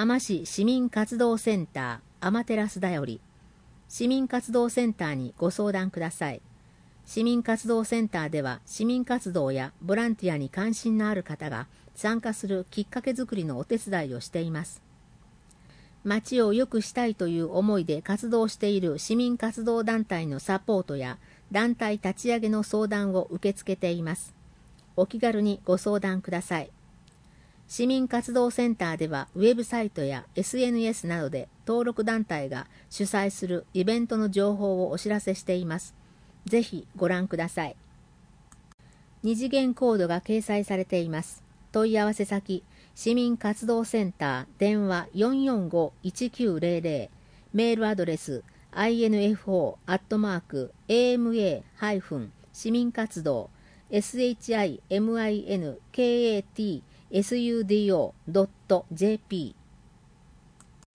海士市民活動センターアマテラスだより、市民活動センターにご相談ください。市民活動センターでは市民活動やボランティアに関心のある方が参加するきっかけづくりのお手伝いをしています。町を良くしたいという思いで活動している市民活動団体のサポートや団体立ち上げの相談を受け付けています。お気軽にご相談ください。市民活動センターではウェブサイトや SNS などで登録団体が主催するイベントの情報をお知らせしています。ぜひご覧ください。二次元コードが掲載されています。問い合わせ先、市民活動センター、電話 445-1900、メールアドレス info@ama- 市民活動 shiminkatssudo.jp